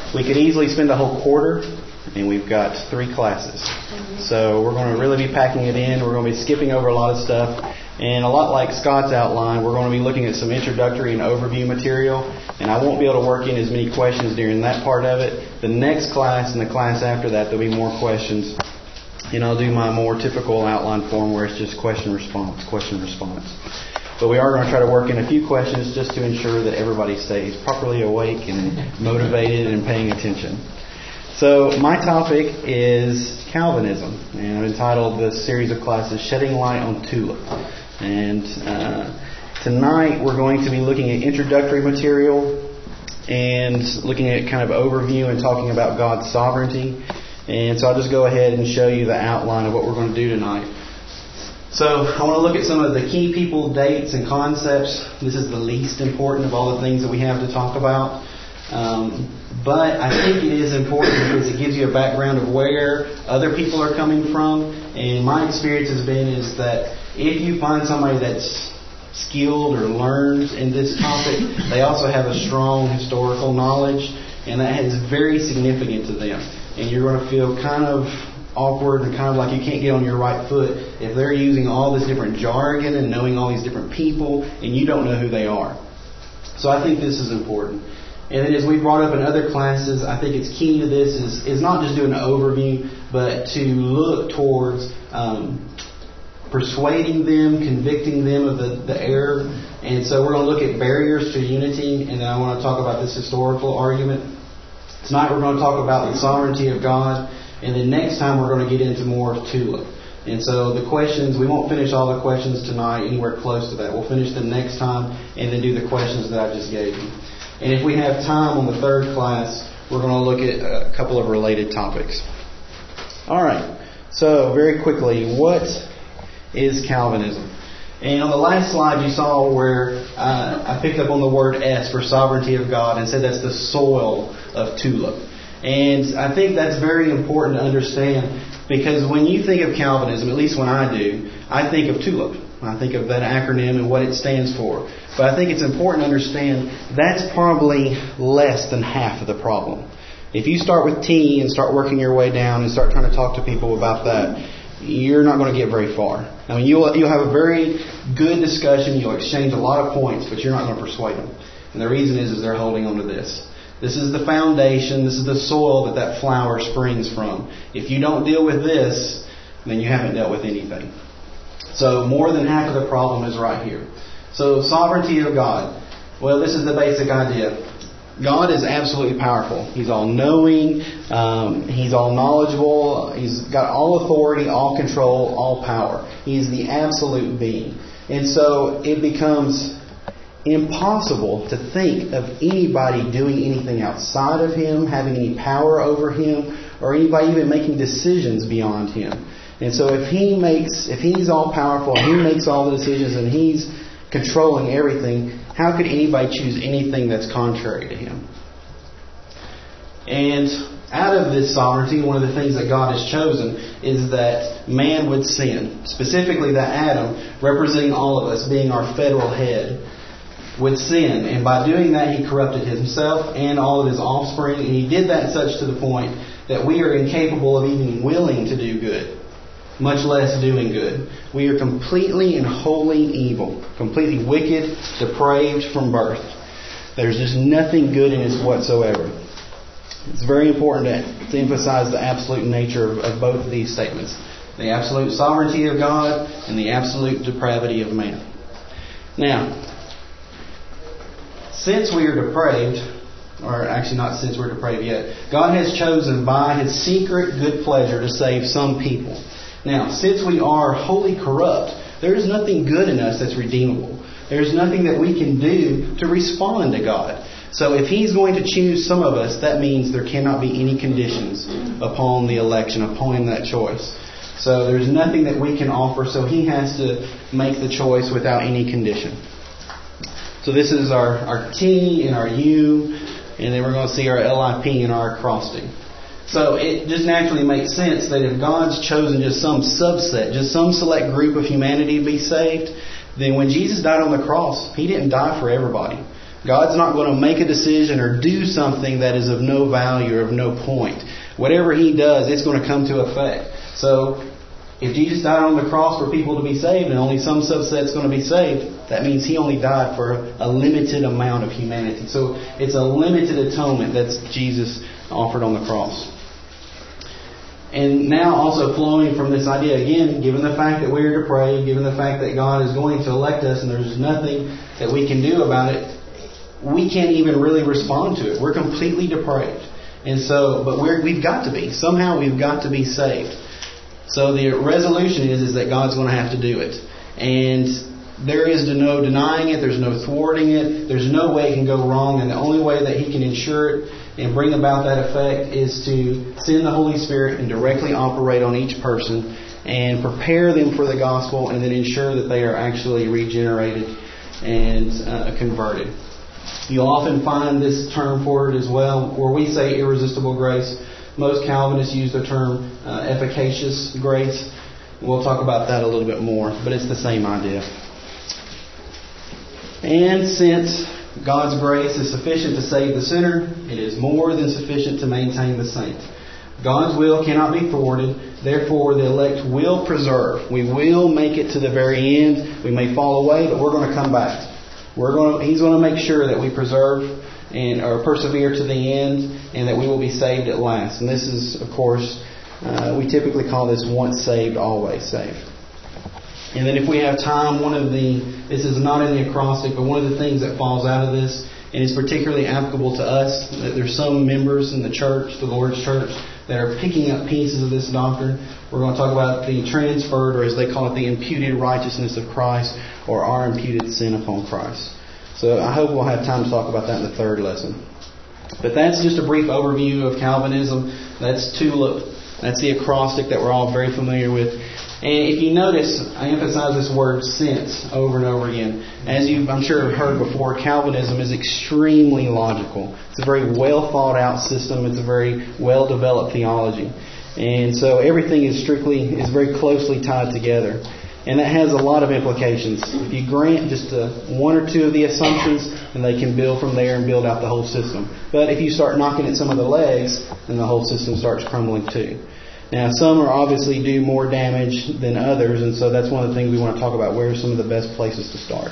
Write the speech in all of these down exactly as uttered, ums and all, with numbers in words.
We could easily spend a whole quarter, and we've got three classes. So we're going to really be packing it in. We're going to be skipping over a lot of stuff. And a lot like Scott's outline, we're going to be looking at some introductory and overview material. And I won't be able to work in as many questions during that part of it. The next class and the class after that, there'll be more questions. And I'll do my more typical outline form where it's just question response, question response. But we are going to try to work in a few questions just to ensure that everybody stays properly awake and motivated and paying attention. So my topic is Calvinism, and I've entitled this series of classes Shedding Light on Tulip. And uh, tonight we're going to be looking at introductory material and looking at kind of overview and talking about God's sovereignty. And so I'll just go ahead and show you the outline of what we're going to do tonight. So I want to look at some of the key people, dates, and concepts. This is the least important of all the things that we have to talk about. Um, but I think it is important because it gives you a background of where other people are coming from. And my experience has been is that if you find somebody that's skilled or learned in this topic, they also have a strong historical knowledge, and that is very significant to them. And you're going to feel kind of awkward and kind of like you can't get on your right foot if they're using all this different jargon and knowing all these different people and you don't know who they are. So I think this is important. And then as we brought up in other classes, I think it's key to this is, is not just doing an overview, but to look towards um, persuading them, convicting them of the, the error. And so we're going to look at barriers to unity, and then I want to talk about this historical argument. Tonight we're going to talk about the sovereignty of God. And then next time we're going to get into more of tulip. And so the questions, we won't finish all the questions tonight anywhere close to that. We'll finish them next time and then do the questions that I just gave you. And if we have time on the third class, we're going to look at a couple of related topics. All right. So very quickly, what is Calvinism? And on the last slide you saw where uh, I picked up on the word S for sovereignty of God and said that's the soil of tulip. And I think that's very important to understand because when you think of Calvinism, at least when I do, I think of tulip. I think of that acronym and what it stands for. But I think it's important to understand that's probably less than half of the problem. If you start with T and start working your way down and start trying to talk to people about that, you're not going to get very far. I mean, you'll, you'll have a very good discussion. You'll exchange a lot of points, but you're not going to persuade them. And the reason is, is they're holding on to this. This is the foundation. This is the soil that that flower springs from. If you don't deal with this, then you haven't dealt with anything. So more than half of the problem is right here. So sovereignty of God. Well, this is the basic idea. God is absolutely powerful. He's all-knowing. Um, he's all-knowledgeable. He's got all authority, all control, all power. He's the absolute being. And so it becomes impossible to think of anybody doing anything outside of Him, having any power over Him, or anybody even making decisions beyond Him. And so if He makes, if He's all-powerful, He makes all the decisions, and He's controlling everything, how could anybody choose anything that's contrary to Him? And out of this sovereignty, one of the things that God has chosen is that man would sin. Specifically that Adam, representing all of us, being our federal head, would sin. And by doing that, he corrupted himself and all of his offspring. And he did that such to the point that we are incapable of even willing to do good, much less doing good. We are completely and wholly evil, completely wicked, depraved from birth. There's just nothing good in us whatsoever. It's very important to, to emphasize the absolute nature of, of both of these statements. The absolute sovereignty of God and the absolute depravity of man. Now, since we are depraved, or actually not since we're depraved yet, God has chosen by His secret good pleasure to save some people. Now, since we are wholly corrupt, there is nothing good in us that's redeemable. There's nothing that we can do to respond to God. So if He's going to choose some of us, that means there cannot be any conditions upon the election, upon that choice. So there's nothing that we can offer, so He has to make the choice without any condition. So this is our, our T and our U, and then we're going to see our L I P and our acrostic. So it just naturally makes sense that if God's chosen just some subset, just some select group of humanity to be saved, then when Jesus died on the cross, He didn't die for everybody. God's not going to make a decision or do something that is of no value or of no point. Whatever He does, it's going to come to effect. So, if Jesus died on the cross for people to be saved and only some subset's going to be saved, that means He only died for a limited amount of humanity. So, it's a limited atonement that Jesus offered on the cross. And now also flowing from this idea, again, given the fact that we are depraved, given the fact that God is going to elect us and there's nothing that we can do about it, we can't even really respond to it. We're completely depraved. And so, but we're, we've got to be. Somehow we've got to be saved. So the resolution is, is that God's going to have to do it. And there is no denying it. There's no thwarting it. There's no way it can go wrong. And the only way that He can ensure it and bring about that effect is to send the Holy Spirit and directly operate on each person and prepare them for the gospel and then ensure that they are actually regenerated and uh, converted. You'll often find this term for it as well, where we say irresistible grace. Most Calvinists use the term uh, efficacious grace. We'll talk about that a little bit more, but it's the same idea. And since God's grace is sufficient to save the sinner, it is more than sufficient to maintain the saint. God's will cannot be thwarted. Therefore, the elect will preserve. We will make it to the very end. We may fall away, but we're going to come back. We're going to, He's going to make sure that we preserve and or persevere to the end, and that we will be saved at last. And this is, of course, uh, we typically call this once saved, always saved. And then if we have time, one of the, this is not in the acrostic, but one of the things that falls out of this, and is particularly applicable to us, that there's some members in the church, the Lord's church, that are picking up pieces of this doctrine. We're going to talk about the transferred, or as they call it, the imputed righteousness of Christ, or our imputed sin upon Christ. So I hope we'll have time to talk about that in the third lesson. But that's just a brief overview of Calvinism. That's tulip. That's the acrostic that we're all very familiar with. And if you notice, I emphasize this word since over and over again. As you, I'm sure, have heard before, Calvinism is extremely logical. It's a very well thought out system. It's a very well developed theology. And so everything is strictly, is very closely tied together. And that has a lot of implications. If you grant just uh, one or two of the assumptions, then they can build from there and build out the whole system. But if you start knocking at some of the legs, then the whole system starts crumbling too. Now, some are obviously do more damage than others, and so that's one of the things we want to talk about. Where are some of the best places to start?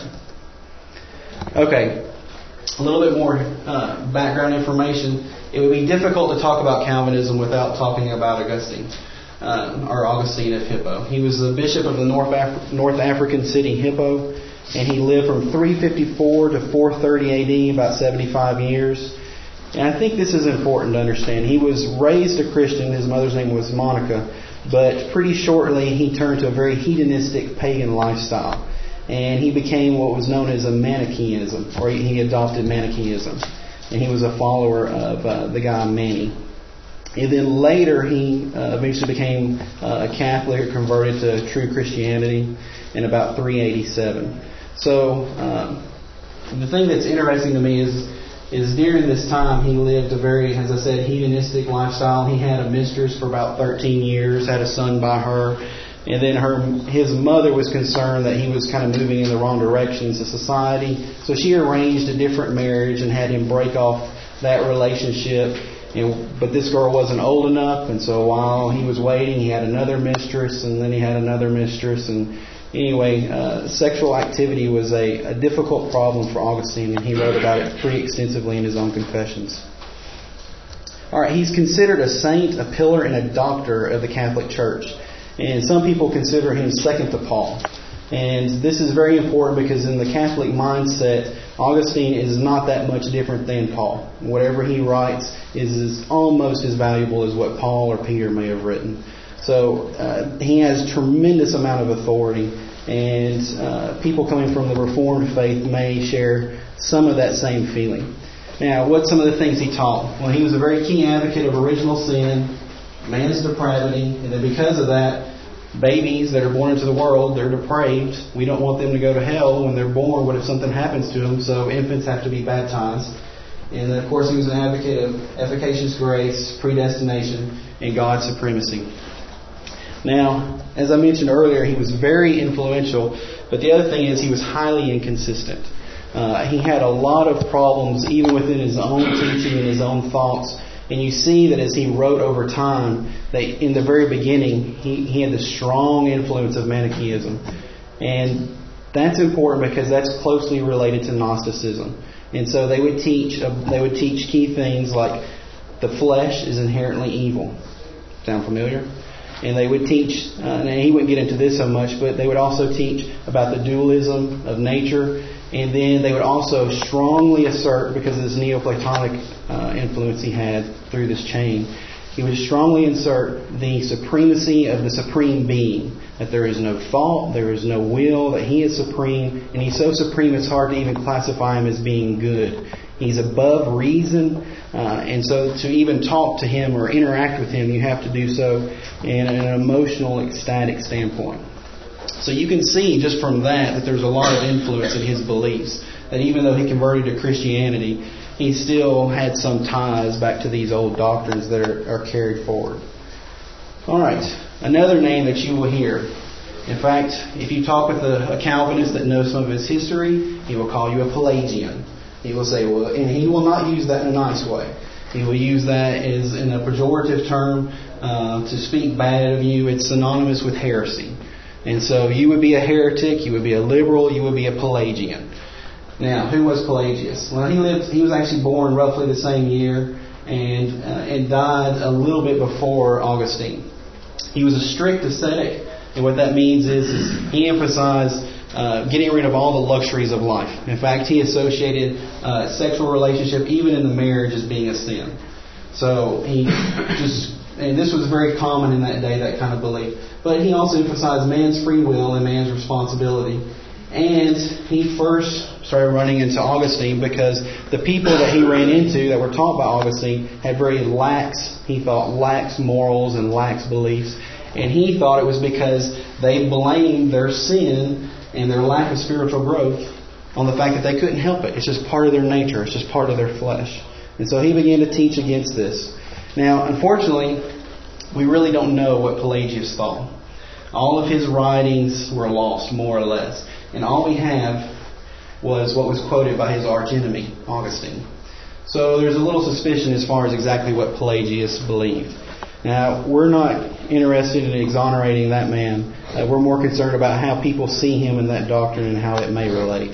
Okay, a little bit more uh, background information. It would be difficult to talk about Calvinism without talking about Augustine. Uh, or Augustine of Hippo. He was the bishop of the North, Af- North African city Hippo, and he lived from three fifty-four to four thirty A D, about seventy-five years. And I think this is important to understand. He was raised a Christian. His mother's name was Monica, but pretty shortly he turned to a very hedonistic pagan lifestyle, and he became what was known as a Manichaeism, or he adopted Manichaeism, and he was a follower of uh, the guy Mani. And then later he uh, eventually became uh, a Catholic, or converted to true Christianity in about three eighty-seven. So um, the thing that's interesting to me is is during this time he lived a very, as I said, hedonistic lifestyle. He had a mistress for about thirteen years, had a son by her, and then her his mother was concerned that he was kind of moving in the wrong directions of society. So she arranged a different marriage and had him break off that relationship. You know, but this girl wasn't old enough, and so while he was waiting, he had another mistress, and then he had another mistress. And anyway, uh, sexual activity was a, a difficult problem for Augustine, and he wrote about it pretty extensively in his own Confessions. All right, he's considered a saint, a pillar, and a doctor of the Catholic Church. And some people consider him second to Paul. And this is very important because in the Catholic mindset, Augustine is not that much different than Paul. Whatever he writes is, is almost as valuable as what Paul or Peter may have written. So uh, he has tremendous amount of authority, and uh, people coming from the Reformed faith may share some of that same feeling. Now, what's some of the things he taught? Well, he was a very keen advocate of original sin, man's depravity, and then because of that, babies that are born into the world, they're depraved. We don't want them to go to hell when they're born. What if something happens to them? So infants have to be baptized. And then, of course, he was an advocate of efficacious grace, predestination, and God's supremacy. Now, as I mentioned earlier, he was very influential, but the other thing is he was highly inconsistent. Uh, he had a lot of problems even within his own teaching and his own thoughts. And you see that as he wrote over time, that in the very beginning, he, he had the strong influence of Manichaeism. And that's important because that's closely related to Gnosticism. And so they would teach they would teach key things like the flesh is inherently evil. Sound familiar? And they would teach, uh, and he wouldn't get into this so much, but they would also teach about the dualism of nature. And then they would also strongly assert, because of this Neoplatonic uh, influence he had through this chain, he would strongly insert the supremacy of the Supreme Being. That there is no thought, there is no will, that He is supreme. And He's so supreme it's hard to even classify Him as being good. He's above reason. Uh, and so to even talk to Him or interact with Him, you have to do so in an emotional, ecstatic standpoint. So you can see just from that that there's a lot of influence in his beliefs. That even though he converted to Christianity, he still had some ties back to these old doctrines that are, are carried forward. All right, another name that you will hear. In fact, if you talk with a, a Calvinist that knows some of his history, he will call you a Pelagian. He will say, well, and he will not use that in a nice way. He will use that as in a pejorative term uh, to speak bad of you. It's synonymous with heresy. And so you would be a heretic, you would be a liberal, you would be a Pelagian. Now, who was Pelagius? Well, he lived. He was actually born roughly the same year and uh, and died a little bit before Augustine. He was a strict ascetic, and what that means is, is he emphasized uh, getting rid of all the luxuries of life. In fact, he associated uh, sexual relationship, even in the marriage, as being a sin. So he just, and this was very common in that day, that kind of belief. But he also emphasized man's free will and man's responsibility. And he first started running into Augustine because the people that he ran into that were taught by Augustine had very lax, he thought, lax morals and lax beliefs. And he thought it was because they blamed their sin and their lack of spiritual growth on the fact that they couldn't help it. It's just part of their nature. It's just part of their flesh. And so he began to teach against this. Now, unfortunately, we really don't know what Pelagius thought. All of his writings were lost, more or less. And all we have was what was quoted by his archenemy, Augustine. So there's a little suspicion as far as exactly what Pelagius believed. Now, we're not interested in exonerating that man. Uh, we're more concerned about how people see him in that doctrine and how it may relate.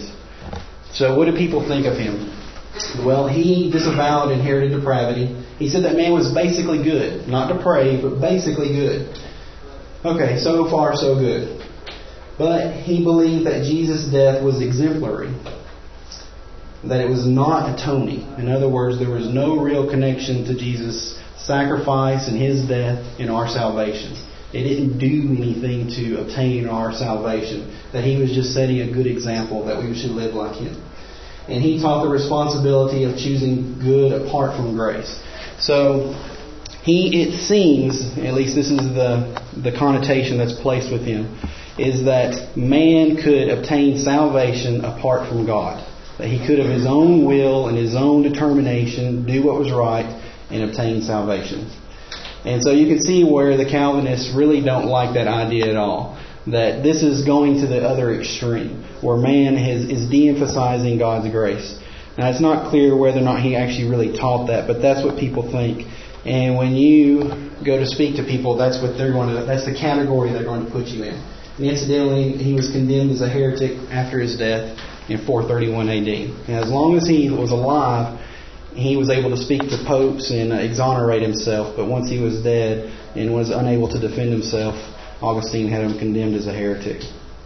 So what do people think of him? Well, he disavowed inherited depravity. He said that man was basically good. Not depraved, but basically good. Okay, so far so good. But he believed that Jesus' death was exemplary. That it was not atoning. In other words, there was no real connection to Jesus' sacrifice and His death in our salvation. It didn't do anything to obtain our salvation. That He was just setting a good example that we should live like Him. And he taught the responsibility of choosing good apart from grace. So he, it seems, at least this is the, the connotation that's placed with him, is that man could obtain salvation apart from God. That he could of his own will and his own determination do what was right and obtain salvation. And so you can see where the Calvinists really don't like that idea at all. That this is going to the other extreme, where man has, is de-emphasizing God's grace. Now, it's not clear whether or not he actually really taught that, but that's what people think. And when you go to speak to people, that's what they're going to, that's the category they're going to put you in. And incidentally, he was condemned as a heretic after his death in four thirty-one A D. And as long as he was alive, he was able to speak to popes and exonerate himself. But once he was dead and was unable to defend himself, Augustine had him condemned as a heretic.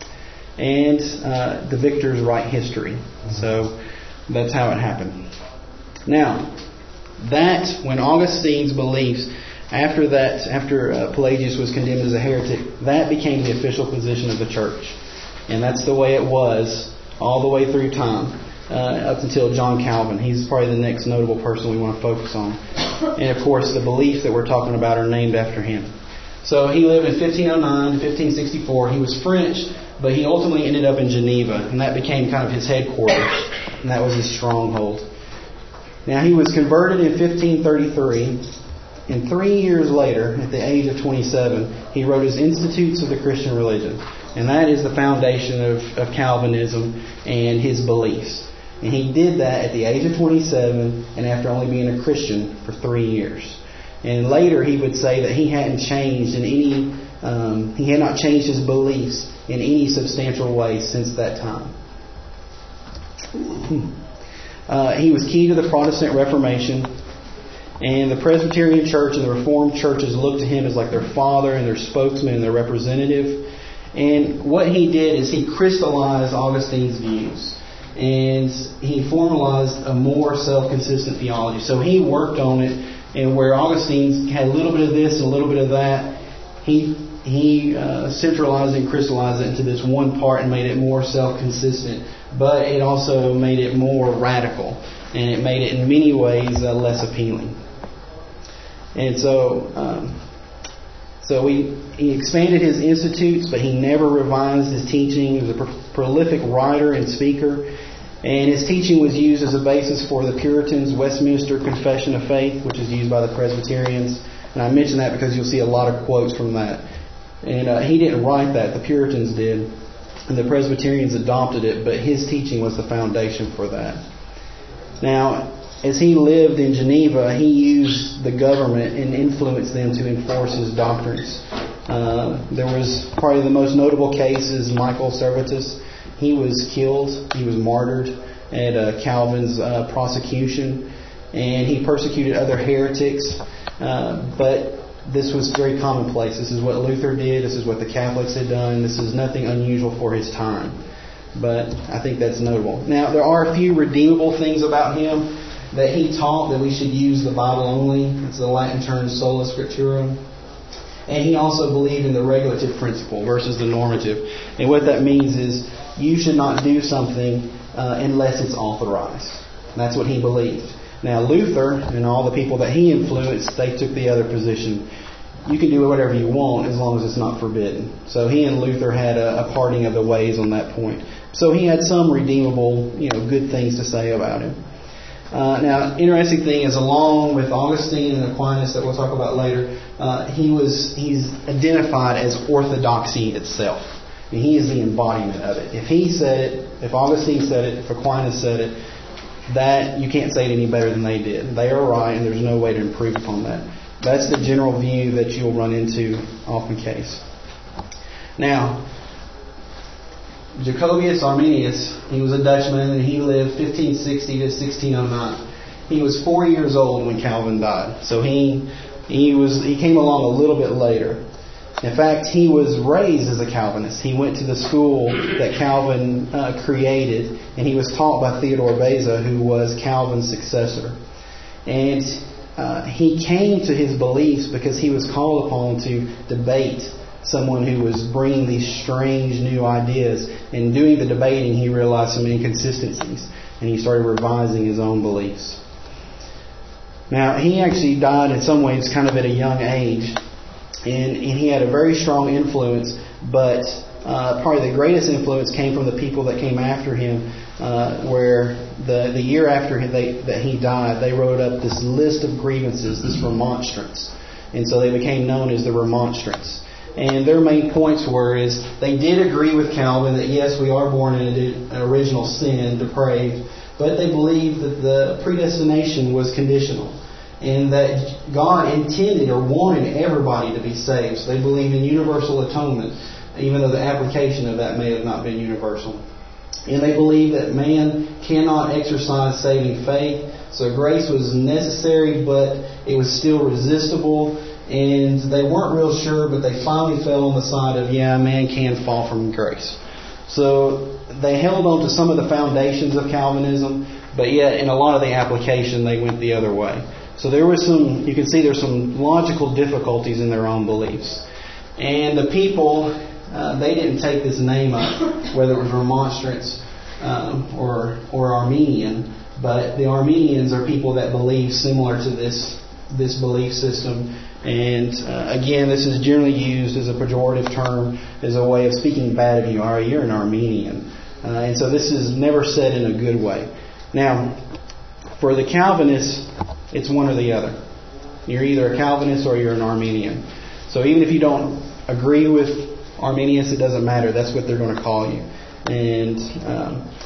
And uh, the victors write history. So that's how it happened. Now, that, when Augustine's beliefs, after that, after uh, Pelagius was condemned as a heretic, that became the official position of the church. And that's the way it was all the way through time, uh, up until John Calvin. He's probably the next notable person we want to focus on. And of course, the beliefs that we're talking about are named after him. So he lived in fifteen oh nine to fifteen sixty-four. He was French, but he ultimately ended up in Geneva, and that became kind of his headquarters, and that was his stronghold. Now, he was converted in fifteen thirty-three, and three years later, at the age of twenty-seven, he wrote his Institutes of the Christian Religion, and that is the foundation of, of Calvinism and his beliefs. And he did that at the age of twenty-seven and after only being a Christian for three years. And later he would say that he hadn't changed in any, um, he had not changed his beliefs in any substantial way since that time. Uh, he was key to the Protestant Reformation, and the Presbyterian Church and the Reformed churches looked to him as like their father and their spokesman and their representative. And what he did is he crystallized Augustine's views, and he formalized a more self-consistent theology. So he worked on it, and where Augustine had a little bit of this and a little bit of that, he he uh, centralized and crystallized it into this one part and made it more self-consistent. But it also made it more radical, and it made it in many ways uh, less appealing. And so, um, so he he expanded his institutes, but he never revised his teaching. He was a pro- prolific writer and speaker, and his teaching was used as a basis for the Puritans' Westminster Confession of Faith, which is used by the Presbyterians. And I mention that because you'll see a lot of quotes from that. And uh, he didn't write that; the Puritans did. And the Presbyterians adopted it, but his teaching was the foundation for that. Now, as he lived in Geneva, he used the government and influenced them to enforce his doctrines. Uh, there was probably the most notable case is Michael Servetus. He was killed, he was martyred at uh, Calvin's uh, prosecution, and he persecuted other heretics, uh, but this was very commonplace. This is what Luther did. This is what the Catholics had done. This is nothing unusual for his time. But I think that's notable. Now, there are a few redeemable things about him that he taught that we should use the Bible only. It's the Latin term sola scriptura. And he also believed in the regulative principle versus the normative. And what that means is you should not do something uh, unless it's authorized. And that's what he believed. Now, Luther and all the people that he influenced, they took the other position. You can do whatever you want as long as it's not forbidden. So he and Luther had a, a parting of the ways on that point. So he had some redeemable, you know, good things to say about him. Uh, now, interesting thing is, along with Augustine and Aquinas that we'll talk about later, uh, he was he's identified as orthodoxy itself. I mean, he is the embodiment of it. If he said it, if Augustine said it, if Aquinas said it, that you can't say it any better than they did. They are right, and there's no way to improve upon that. That's the general view that you'll run into often case. Now, Jacobius Arminius, he was a Dutchman, and he lived fifteen sixty to sixteen oh nine. He was four years old when Calvin died, so he he was he came along a little bit later. In fact, he was raised as a Calvinist. He went to the school that Calvin uh, created, and he was taught by Theodore Beza, who was Calvin's successor. And uh, he came to his beliefs because he was called upon to debate someone who was bringing these strange new ideas. And doing the debating, he realized some inconsistencies, and he started revising his own beliefs. Now, he actually died in some ways kind of at a young age. And, and he had a very strong influence, but uh, probably the greatest influence came from the people that came after him, uh, where the, the year after they, that he died, they wrote up this list of grievances, this remonstrance. And so they became known as the Remonstrants. And their main points were is they did agree with Calvin that yes, we are born in an original sin, depraved, but they believed that the predestination was conditional. And that God intended or wanted everybody to be saved. So they believed in universal atonement, even though the application of that may have not been universal. And they believed that man cannot exercise saving faith. So grace was necessary, but it was still resistible. And they weren't real sure, but they finally fell on the side of, yeah, man can fall from grace. So they held on to some of the foundations of Calvinism, but yet in a lot of the application they went the other way. So there was some, you can see there's some logical difficulties in their own beliefs. And the people, uh, they didn't take this name up, whether it was Remonstrants um, or or Armenian, but the Armenians are people that believe similar to this this belief system. And uh, again, this is generally used as a pejorative term, as a way of speaking bad of you. All right, you're an Armenian. Uh, and so this is never said in a good way. Now, for the Calvinists, it's one or the other. You're either a Calvinist or you're an Armenian. So even if you don't agree with Arminius, it doesn't matter. That's what they're going to call you. And um,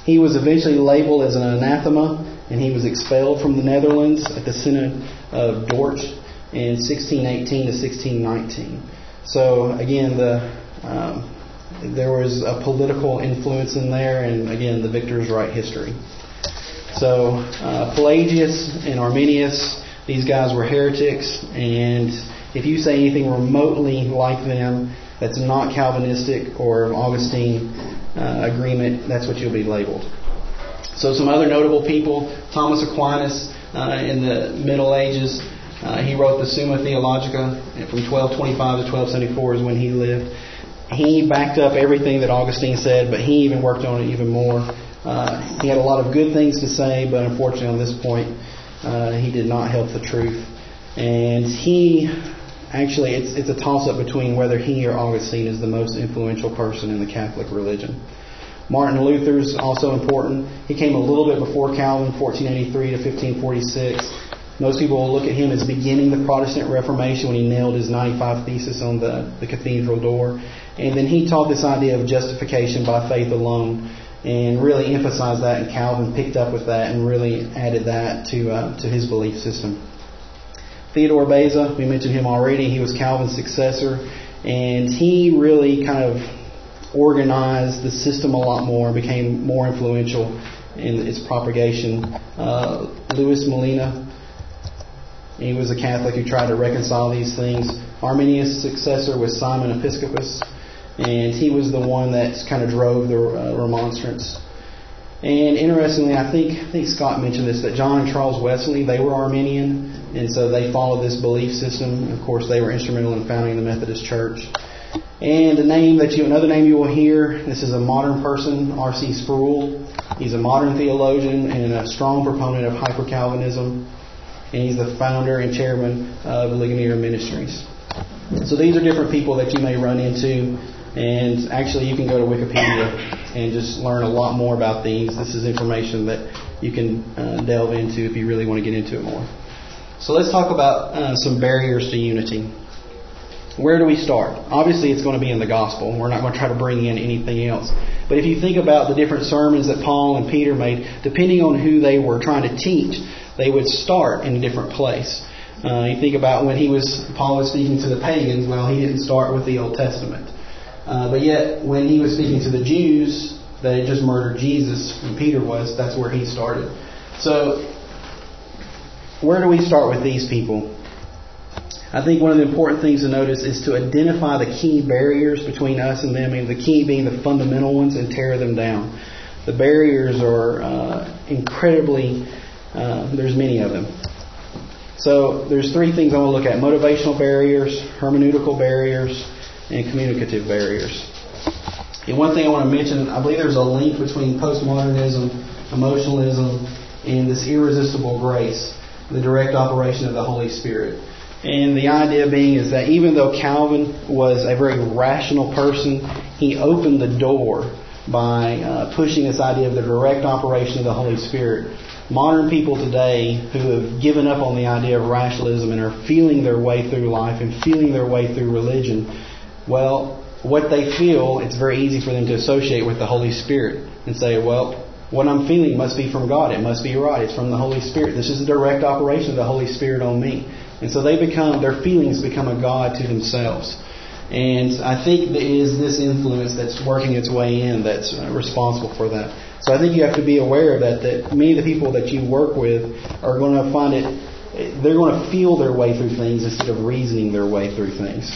He was eventually labeled as an anathema, and he was expelled from the Netherlands at the Synod of Dort in sixteen eighteen to sixteen nineteen. So again, the um, there was a political influence in there, and again, the victors write history. So uh, Pelagius and Arminius, these guys were heretics, and if you say anything remotely like them that's not Calvinistic or Augustine uh, agreement, that's what you'll be labeled. So some other notable people: Thomas Aquinas uh, in the Middle Ages. Uh, he wrote the Summa Theologica from twelve twenty-five to twelve seventy-four is when he lived. He backed up everything that Augustine said, but he even worked on it even more. Uh, he had a lot of good things to say, but unfortunately on this point, uh, he did not help the truth. And he, actually, it's, it's a toss-up between whether he or Augustine is the most influential person in the Catholic religion. Martin Luther's also important. He came a little bit before Calvin, fourteen eighty-three to fifteen forty-six. Most people will look at him as beginning the Protestant Reformation when he nailed his ninety-five Thesis on the, the cathedral door. And then he taught this idea of justification by faith alone, and really emphasized that, and Calvin picked up with that and really added that to uh, to his belief system. Theodore Beza, we mentioned him already. He was Calvin's successor, and he really kind of organized the system a lot more, became more influential in its propagation. Uh, Louis Molina, he was a Catholic who tried to reconcile these things. Arminius' successor was Simon Episcopus, and he was the one that kind of drove the uh, remonstrance. And interestingly, I think I think Scott mentioned this, that John and Charles Wesley, they were Arminian, and so they followed this belief system. Of course, they were instrumental in founding the Methodist Church. And a name that you, another name you will hear, this is a modern person, R C Sproul. He's a modern theologian and a strong proponent of hyper-Calvinism. And he's the founder and chairman of Ligonier Ministries. So these are different people that you may run into. And actually, you can go to Wikipedia and just learn a lot more about these. This is information that you can uh, delve into if you really want to get into it more. So let's talk about uh, some barriers to unity. Where do we start? Obviously, it's going to be in the gospel. We're not going to try to bring in anything else. But if you think about the different sermons that Paul and Peter made, depending on who they were trying to teach, they would start in a different place. Uh, you think about when he was Paul was speaking to the pagans. Well, he didn't start with the Old Testament. Uh, but yet, when he was speaking to the Jews that had just murdered Jesus, when Peter was, that's where he started. So, where do we start with these people? I think one of the important things to notice is to identify the key barriers between us and them, and the key being the fundamental ones, and tear them down. The barriers are uh, incredibly, uh, there's many of them. So, there's three things I want to look at: motivational barriers, hermeneutical barriers, and communicative barriers. And one thing I want to mention, I believe there's a link between postmodernism, emotionalism, and this irresistible grace, the direct operation of the Holy Spirit. And the idea being is that even though Calvin was a very rational person, he opened the door by uh, pushing this idea of the direct operation of the Holy Spirit. Modern people today who have given up on the idea of rationalism and are feeling their way through life and feeling their way through religion, well, what they feel, it's very easy for them to associate with the Holy Spirit and say, well, what I'm feeling must be from God. It must be right. It's from the Holy Spirit. This is a direct operation of the Holy Spirit on me. And so they become, their feelings become a God to themselves. And I think it is this influence that's working its way in that's responsible for that. So I think you have to be aware of that, that many of the people that you work with are going to find it, they're going to feel their way through things instead of reasoning their way through things.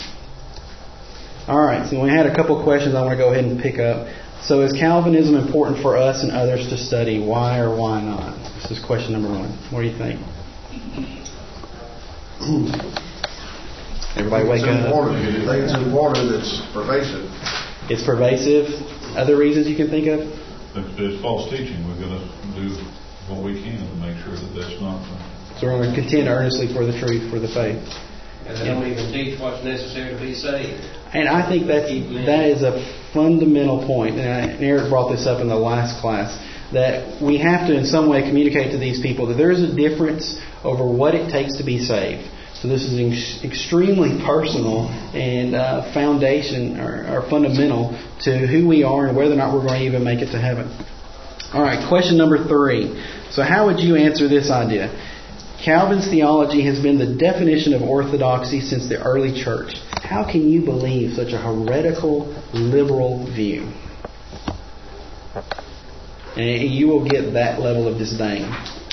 All right, so we had a couple questions I want to go ahead and pick up. So is Calvinism important for us and others to study? Why or why not? This is question number one. What do you think? Everybody wake up. Important. I think it's important. It's pervasive. It's pervasive. Other reasons you can think of? There's false teaching. We're going to do what we can to make sure that that's not. So we're going to contend earnestly for the truth, for the faith. And they don't even teach what's necessary to be saved. And I think that that is a fundamental point. And Eric brought this up in the last class, that we have to in some way communicate to these people that there is a difference over what it takes to be saved. So this is ex- extremely personal and uh, foundation or, or fundamental to who we are and whether or not we're going to even make it to heaven. All right, question number three. So how would you answer this idea? Calvin's theology has been the definition of orthodoxy since the early church. How can you believe such a heretical, liberal view? And you will get that level of disdain.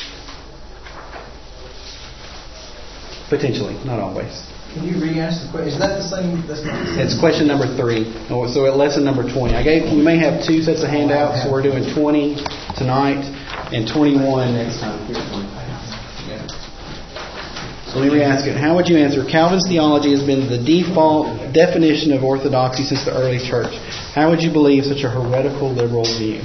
Potentially, not always. Can you re-ask the question? Is that the same? That's not the same. It's question number three. Oh, so at lesson number twenty. I gave. We may have two sets of handouts. So we're doing twenty tonight and twenty-one next time. So let me re-ask it. How would you answer? Calvin's theology has been the default definition of orthodoxy since the early church. How would you believe such a heretical liberal view?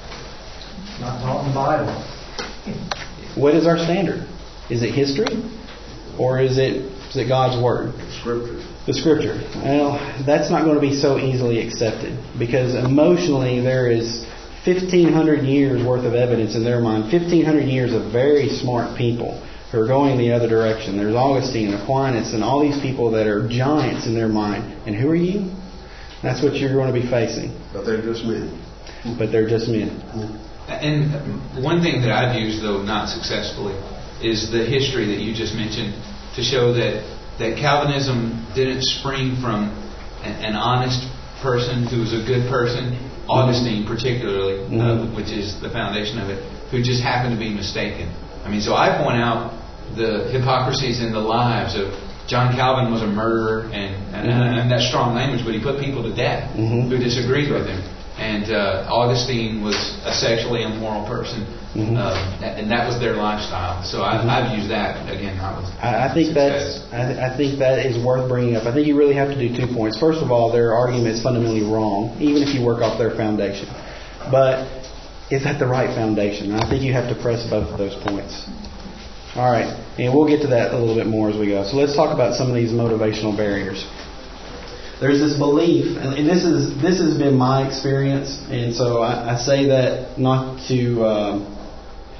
Not taught in the Bible. What is our standard? Is it history? Or is it, is it God's Word? Scripture. The Scripture. Well, that's not going to be so easily accepted. Because emotionally there is fifteen hundred years worth of evidence in their mind. fifteen hundred years of very smart people who are going the other direction. There's Augustine, Aquinas, and all these people that are giants in their mind. And who are you? That's what you're going to be facing. But they're just men. But they're just men. And one thing that I've used, though not successfully, is the history that you just mentioned to show that, that Calvinism didn't spring from an, an honest person who was a good person, Augustine particularly, mm-hmm. uh, which is the foundation of it, who just happened to be mistaken. I mean, so I point out the hypocrisies in the lives of John Calvin was a murderer, and, and, mm-hmm. and that's strong language, but he put people to death mm-hmm. who disagreed with him. And uh, Augustine was a sexually immoral person, mm-hmm. uh, and that was their lifestyle. So I, mm-hmm. I've used that again. Not with I, I think that's. I, I think that is worth bringing up. I think you really have to do two points. First of all, their argument is fundamentally wrong, even if you work off their foundation. But is that the right foundation? And I think you have to press both of those points. All right, and we'll get to that a little bit more as we go. So let's talk about some of these motivational barriers. There's this belief, and this is this has been my experience, and so I, I say that not to um,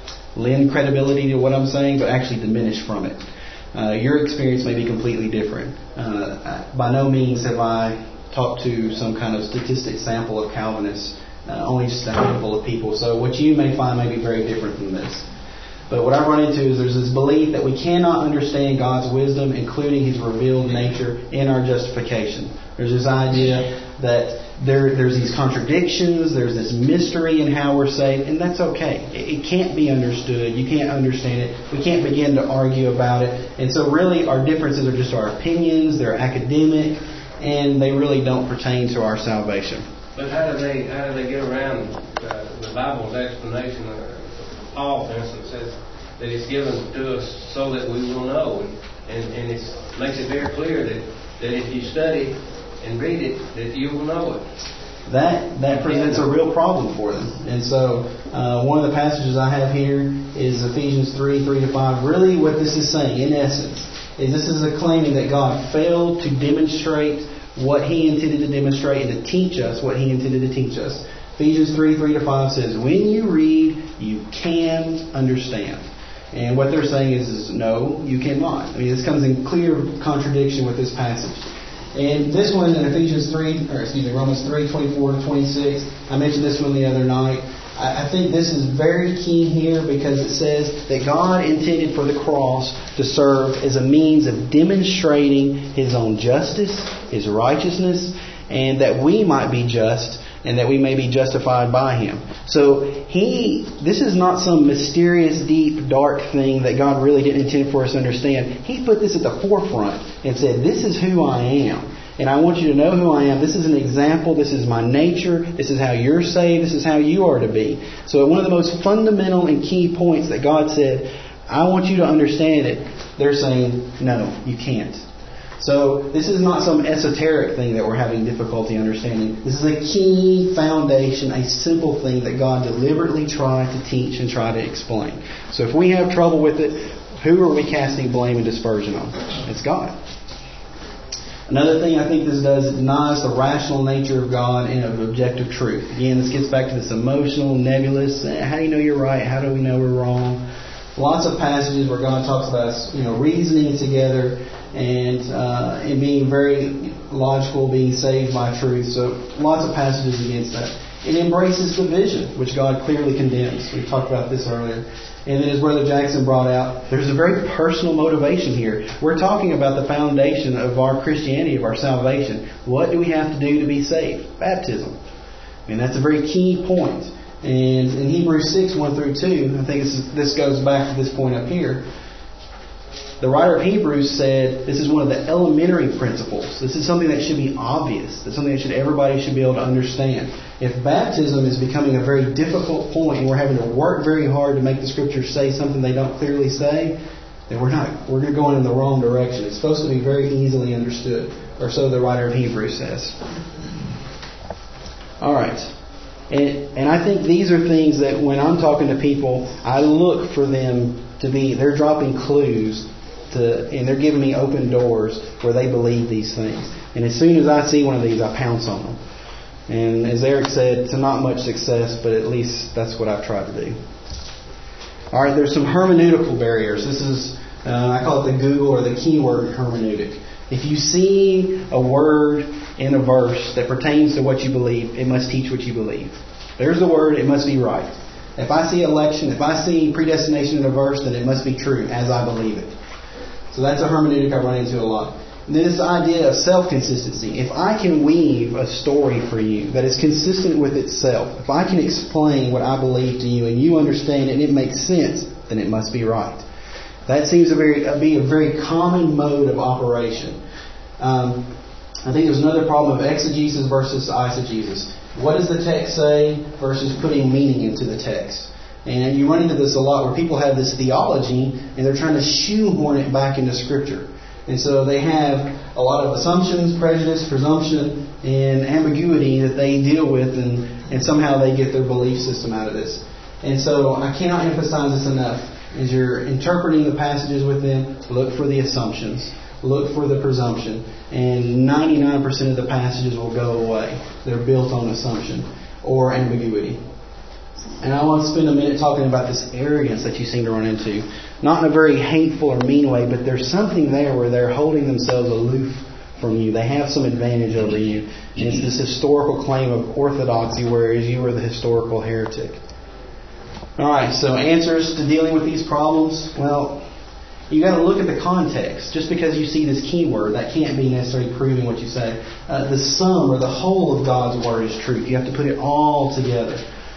lend credibility to what I'm saying, but actually diminish from it. Uh, your experience may be completely different. Uh, by no means have I talked to some kind of statistic sample of Calvinists, uh, only just a handful of people. So what you may find may be very different from this. But what I run into is there's this belief that we cannot understand God's wisdom, including His revealed nature, in our justification. There's this idea that there, there's these contradictions, there's this mystery in how we're saved, and that's okay. It, it can't be understood. You can't understand it. We can't begin to argue about it. And so really our differences are just our opinions, they're academic, and they really don't pertain to our salvation. But how do they how do they get around uh, the Bible's explanation? Uh, Paul, for instance, says that it's given to us so that we will know, and and it makes it very clear that, that if you study and read it, that you will know it. That that presents a real problem for them. And so uh, one of the passages I have here is Ephesians three, three to five. Really what this is saying, in essence, is this is a claiming that God failed to demonstrate what He intended to demonstrate and to teach us what He intended to teach us. Ephesians three, three to five says, when you read, you can understand. And what they're saying is, is no, you cannot. I mean, this comes in clear contradiction with this passage. And this one in Ephesians three, or excuse me, Romans three, twenty-four to twenty-six, I mentioned this one the other night. I, I think this is very key here because it says that God intended for the cross to serve as a means of demonstrating His own justice, His righteousness, and that we might be just and that we may be justified by Him. So He, this is not some mysterious, deep, dark thing that God really didn't intend for us to understand. He put this at the forefront and said, this is who I am. And I want you to know who I am. This is an example. This is my nature. This is how you're saved. This is how you are to be. So one of the most fundamental and key points that God said, I want you to understand it. They're saying, no, you can't. So this is not some esoteric thing that we're having difficulty understanding. This is a key foundation, a simple thing that God deliberately tried to teach and try to explain. So if we have trouble with it, who are we casting blame and dispersion on? It's God. Another thing I think this does, it denies the rational nature of God and of objective truth. Again, this gets back to this emotional, nebulous, how do you know you're right? How do we know we're wrong? Lots of passages where God talks about us, you know, reasoning together and uh, and being very logical, being saved by truth. So lots of passages against that. It embraces division, which God clearly condemns. We talked about this earlier. And then as Brother Jackson brought out, there's a very personal motivation here. We're talking about the foundation of our Christianity, of our salvation. What do we have to do to be saved? Baptism. And that's a very key point. And in Hebrews six, one through two, I think this, is, this goes back to this point up here. The writer of Hebrews said this is one of the elementary principles. This is something that should be obvious. It's something that should everybody should be able to understand. If baptism is becoming a very difficult point and we're having to work very hard to make the Scriptures say something they don't clearly say, then we're not we're going in the wrong direction. It's supposed to be very easily understood, or so the writer of Hebrews says. All right. And, and I think these are things that when I'm talking to people, I look for them to be, they're dropping clues to, and they're giving me open doors where they believe these things. And as soon as I see one of these, I pounce on them. And as Eric said, to not much success, but at least that's what I've tried to do. All right, there's some hermeneutical barriers. This is, uh, I call it the Google or the keyword hermeneutic. If you see a word in a verse that pertains to what you believe, it must teach what you believe. There's the word, it must be right. If I see election, if I see predestination in a verse, then it must be true as I believe it. So that's a hermeneutic I run into a lot. And then this idea of self-consistency. If I can weave a story for you that is consistent with itself, if I can explain what I believe to you and you understand it and it makes sense, then it must be right. That seems to be a very common mode of operation. Um, I think there's another problem of exegesis versus eisegesis. What does the text say versus putting meaning into the text? And you run into this a lot where people have this theology and they're trying to shoehorn it back into Scripture. And so they have a lot of assumptions, prejudice, presumption, and ambiguity that they deal with, and, and somehow they get their belief system out of this. And so I cannot emphasize this enough. As you're interpreting the passages with them, look for the assumptions. Look for the presumption. And ninety-nine percent of the passages will go away. They're built on assumption or ambiguity. And I want to spend a minute talking about this arrogance that you seem to run into. Not in a very hateful or mean way, but there's something there where they're holding themselves aloof from you. They have some advantage over you. And it's this historical claim of orthodoxy, whereas you are the historical heretic. Alright, so answers to dealing with these problems? Well, you got to look at the context. Just because you see this keyword, that can't be necessarily proving what you say. Uh, the sum or the whole of God's Word is truth. You have to put it all together.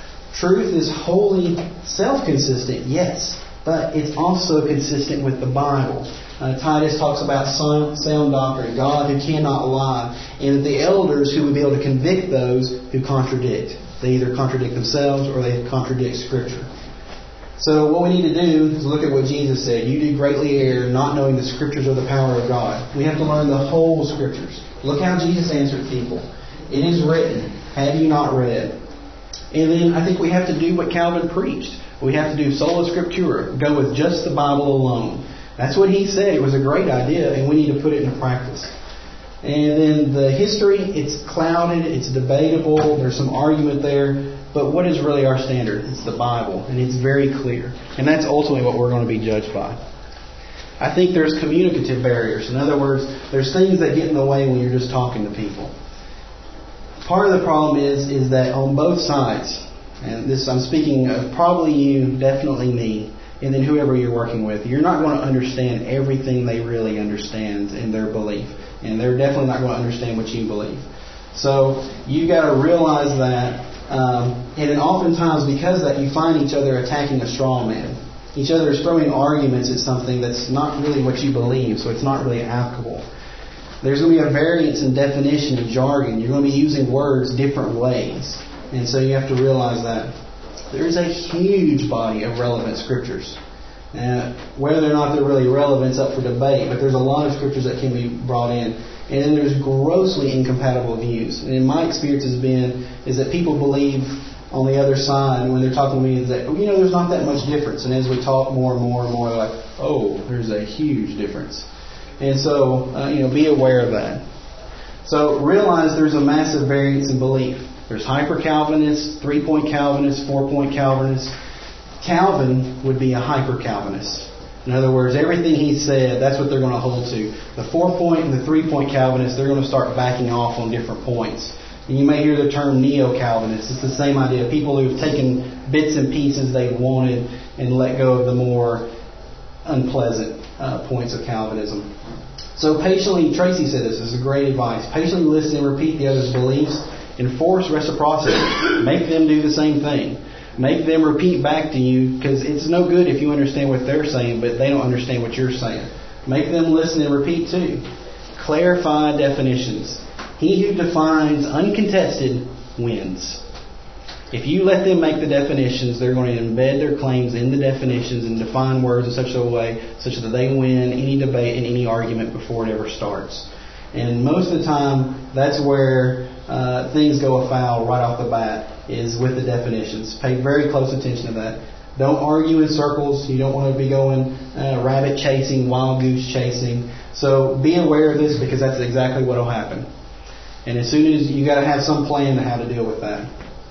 Truth is wholly self-consistent, yes, but it's also consistent with the Bible. Uh, Titus talks about sound, sound doctrine, God who cannot lie, and the elders who would be able to convict those who contradict. They either contradict themselves or they contradict Scripture. So what we need to do is look at what Jesus said. You do greatly err, not knowing the Scriptures or the power of God. We have to learn the whole Scriptures. Look how Jesus answered people. It is written, have you not read? And then I think we have to do what Calvin preached. We have to do sola scriptura. Go with just the Bible alone. That's what he said. It was a great idea, and we need to put it into practice. And then the history, it's clouded, it's debatable, there's some argument there. But what is really our standard? It's the Bible, and it's very clear. And that's ultimately what we're going to be judged by. I think there's communicative barriers. In other words, there's things that get in the way when you're just talking to people. Part of the problem is is that on both sides, and this I'm speaking of probably you, definitely me, and then whoever you're working with, you're not going to understand everything they really understand in their belief. And they're definitely not going to understand what you believe. So you've got to realize that. Um, and then oftentimes because of that, you find each other attacking a straw man. Each other is throwing arguments at something that's not really what you believe, so it's not really applicable. There's going to be a variance in definition and jargon. You're going to be using words different ways. And so you have to realize that. There's a huge body of relevant scriptures. Uh, whether or not they're really relevant is up for debate, but there's a lot of scriptures that can be brought in. And then there's grossly incompatible views. And in my experience has been is that people believe on the other side when they're talking to me is that, you know, there's not that much difference. And as we talk more and more and more, like, oh, there's a huge difference. And so, uh, you know, be aware of that. So realize there's a massive variance in belief. There's hyper-Calvinists, three-point Calvinists, four-point Calvinists. Calvin would be a hyper-Calvinist. In other words, everything he said, that's what they're going to hold to. The four-point and the three-point Calvinists, they're going to start backing off on different points. And you may hear the term neo-Calvinist. It's the same idea. People who've taken bits and pieces they've wanted and let go of the more unpleasant uh, points of Calvinism. So patiently, Tracy said this, this is great advice. Patiently listen and repeat the other's beliefs. Enforce reciprocity. Make them do the same thing. Make them repeat back to you, because it's no good if you understand what they're saying, but they don't understand what you're saying. Make them listen and repeat too. Clarify definitions. He who defines uncontested wins. If you let them make the definitions, they're going to embed their claims in the definitions and define words in such a way such that they win any debate and any argument before it ever starts. And most of the time, that's where uh, things go afoul right off the bat, is with the definitions. Pay very close attention to that. Don't argue in circles. You don't want to be going uh, rabbit chasing, wild goose chasing. So be aware of this, because that's exactly what will happen. And as soon as you got to have some plan to how to deal with that.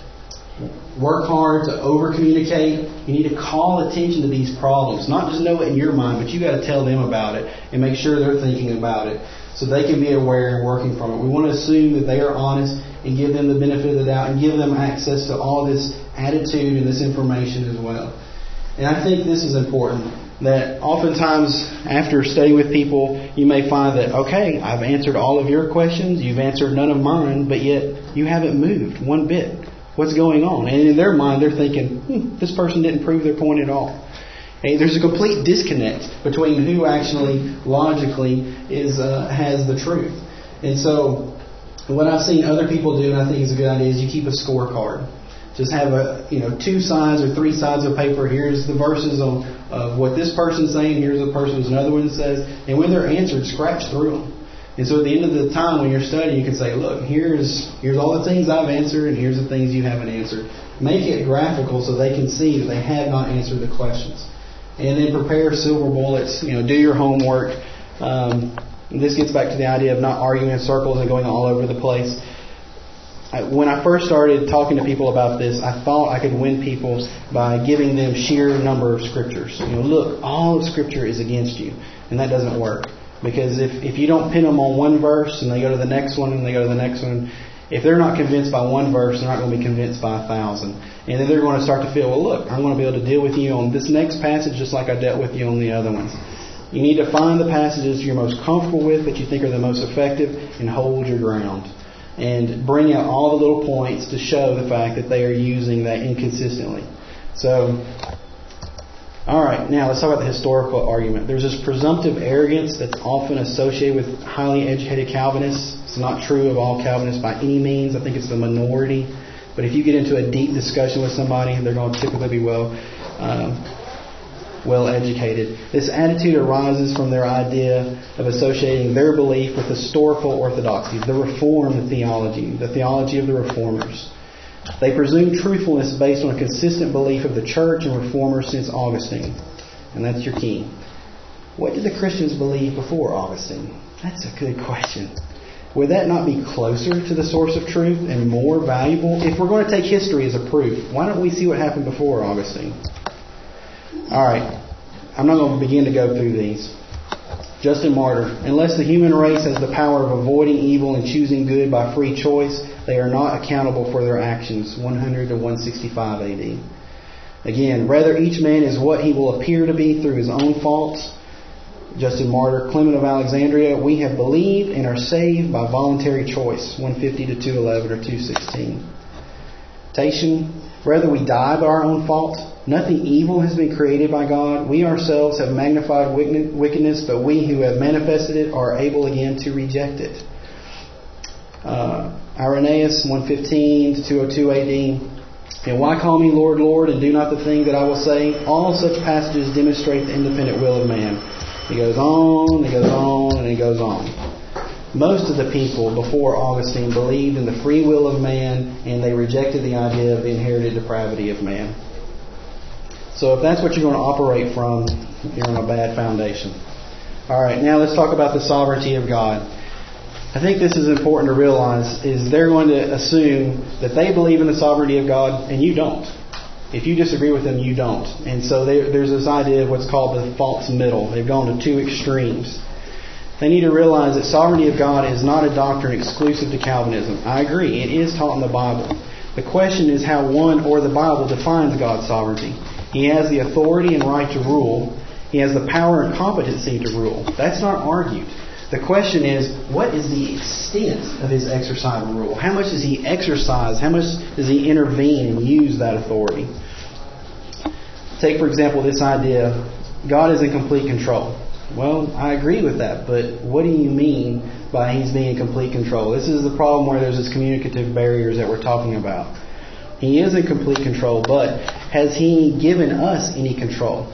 Work hard to over communicate. You need to call attention to these problems. Not just know it in your mind, but you got to tell them about it and make sure they're thinking about it so they can be aware and working from it. We want to assume that they are honest and give them the benefit of the doubt and give them access to all this attitude and this information as well. And I think this is important, that oftentimes after studying with people, you may find that, okay, I've answered all of your questions, you've answered none of mine, but yet you haven't moved one bit. What's going on? And in their mind, they're thinking, hmm, this person didn't prove their point at all. Hey, there's a complete disconnect between who actually logically is uh, has the truth. And so what I've seen other people do, and I think is a good idea, is you keep a scorecard. Just have a you know two sides or three sides of paper. Here's the verses on of what this person's saying. Here's the person's another one says. And when they're answered, scratch through them. And so at the end of the time when you're studying, you can say, look, here's here's all the things I've answered and here's the things you haven't answered. Make it graphical so they can see that they have not answered the questions. And then prepare silver bullets. You know, do your homework. Um, this gets back to the idea of not arguing in circles and going all over the place. I, when I first started talking to people about this, I thought I could win people by giving them sheer number of scriptures. You know, look, all of Scripture is against you. And that doesn't work. Because if, if you don't pin them on one verse and they go to the next one and they go to the next one, if they're not convinced by one verse, they're not going to be convinced by a thousand. And then they're going to start to feel, well, look, I'm going to be able to deal with you on this next passage just like I dealt with you on the other ones. You need to find the passages you're most comfortable with, that you think are the most effective, and hold your ground. And bring out all the little points to show the fact that they are using that inconsistently. So, all right, now let's talk about the historical argument. There's this presumptive arrogance that's often associated with highly educated Calvinists. It's not true of all Calvinists by any means. I think it's the minority. But if you get into a deep discussion with somebody, they're going to typically be well, um, well educated. This attitude arises from their idea of associating their belief with historical orthodoxy, the Reformed theology, the theology of the Reformers. They presume truthfulness based on a consistent belief of the church and Reformers since Augustine. And that's your key. What did the Christians believe before Augustine? That's a good question. Would that not be closer to the source of truth and more valuable? If we're going to take history as a proof, why don't we see what happened before Augustine? All right. I'm not going to begin to go through these. Justin Martyr. Unless the human race has the power of avoiding evil and choosing good by free choice, they are not accountable for their actions. one hundred to one sixty-five A D. Again, rather each man is what he will appear to be through his own faults. Justin Martyr. Clement of Alexandria. We have believed and are saved by voluntary choice. one fifty to two eleven or two sixteen. Tatian. Rather we die by our own fault. Nothing evil has been created by God. We ourselves have magnified wickedness, but we who have manifested it are able again to reject it. Uh, Irenaeus, one fifteen to two oh two A D. And why call me Lord, Lord, and do not the thing that I will say? All such passages demonstrate the independent will of man. He goes on, he goes on, and he goes on. Most of the people before Augustine believed in the free will of man, and they rejected the idea of the inherited depravity of man. So if that's what you're going to operate from, you're on a bad foundation. All right, now let's talk about the sovereignty of God. I think this is important to realize, is they're going to assume that they believe in the sovereignty of God, and you don't. If you disagree with them, you don't. And so there's this idea of what's called the false middle. They've gone to two extremes. They need to realize that sovereignty of God is not a doctrine exclusive to Calvinism. I agree, it is taught in the Bible. The question is how one or the Bible defines God's sovereignty. He has the authority and right to rule. He has the power and competency to rule. That's not argued. The question is, what is the extent of His exercise of rule? How much does He exercise? How much does He intervene and use that authority? Take, for example, this idea, God is in complete control. Well, I agree with that, but what do you mean by He's being in complete control? This is the problem where there's this communicative barriers that we're talking about. He is in complete control, but has He given us any control?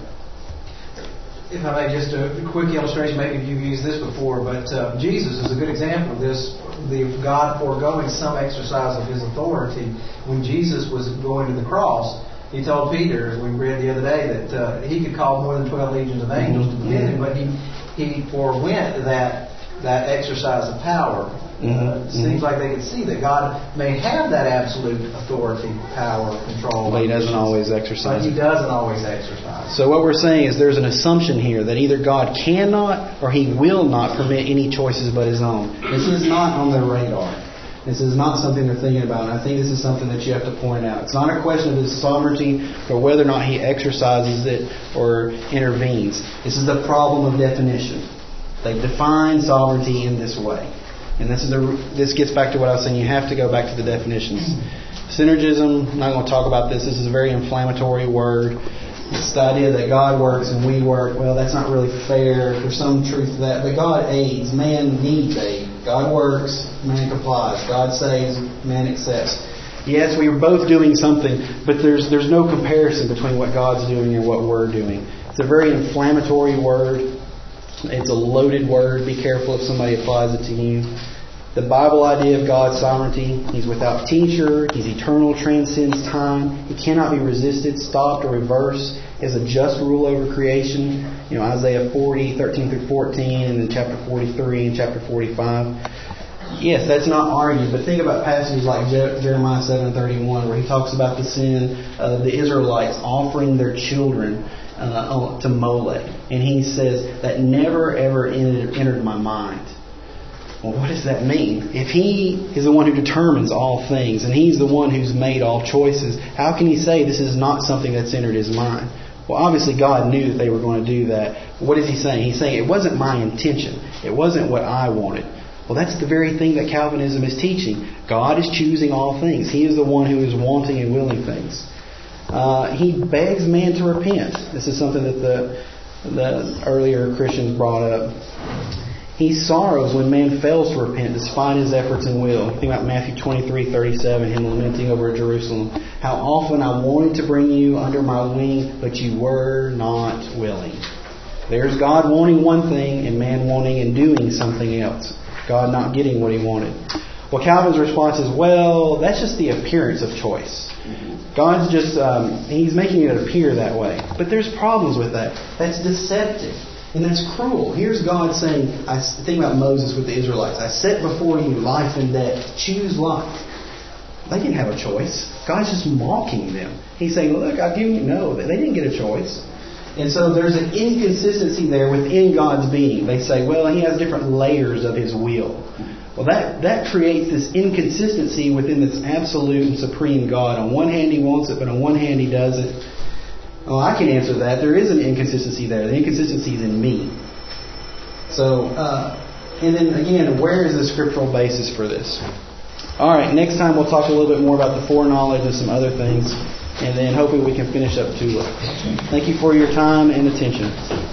If I may, just a quick illustration, maybe you've used this before, but uh, Jesus is a good example of this, the God foregoing some exercise of His authority. When Jesus was going to the cross, He told Peter, as we read the other day, that uh, He could call more than twelve legions of angels to defend Him, but He He forewent that that exercise of power. Mm-hmm. Uh, it seems like they could see that God may have that absolute authority, power, control. But He doesn't always exercise But He it. doesn't always exercise. So what we're saying is there's an assumption here that either God cannot or He will not permit any choices but His own. This is not on their radar. This is not something they're thinking about. And I think this is something that you have to point out. It's not a question of His sovereignty or whether or not He exercises it or intervenes. This is the problem of definition. They define sovereignty in this way. And this is a, this gets back to what I was saying. You have to go back to the definitions. Synergism, I'm not going to talk about this. This is a very inflammatory word. It's the idea that God works and we work. Well, that's not really fair. There's some truth to that. But God aids. Man needs aid. God works, man complies. God saves, man accepts. Yes, we are both doing something, but there's there's no comparison between what God's doing and what we're doing. It's a very inflammatory word. It's a loaded word. Be careful if somebody applies it to you. The Bible idea of God's sovereignty, He's without teacher, He's eternal, transcends time. He cannot be resisted, stopped, or reversed. He has a just rule over creation. You know, Isaiah forty, thirteen through fourteen, and then chapter forty-three and chapter forty-five. Yes, that's not argued, but think about passages like Jeremiah seven thirty-one, where he talks about the sin of the Israelites offering their children uh, to Molech. And he says, that never ever entered, entered my mind. Well, what does that mean? If He is the one who determines all things, and He's the one who's made all choices, how can He say this is not something that's entered His mind? Well, obviously God knew that they were going to do that. What is He saying? He's saying it wasn't my intention. It wasn't what I wanted. Well, that's the very thing that Calvinism is teaching. God is choosing all things. He is the one who is wanting and willing things. Uh, he begs man to repent. This is something that the, the earlier Christians brought up. He sorrows when man fails to repent despite his efforts and will. Think about Matthew twenty-three thirty-seven, Him lamenting over Jerusalem. How often I wanted to bring you under my wing, but you were not willing. There's God wanting one thing and man wanting and doing something else. God not getting what He wanted. Well, Calvin's response is, well, that's just the appearance of choice. God's just, um, He's making it appear that way. But there's problems with that. That's deceptive. And that's cruel. Here's God saying, I think about Moses with the Israelites. I set before you life and death. Choose life. They didn't have a choice. God's just mocking them. He's saying, look, I've given you. No, they didn't get a choice. And so there's an inconsistency there within God's being. They say, well, He has different layers of His will. Well, that, that creates this inconsistency within this absolute and supreme God. On one hand He wants it, but on one hand He does it. Well, I can answer that. There is an inconsistency there. The inconsistency is in me. So, uh, and then again, where is the scriptural basis for this? All right, next time we'll talk a little bit more about the foreknowledge and some other things. And then hopefully we can finish up Tula. Thank you for your time and attention.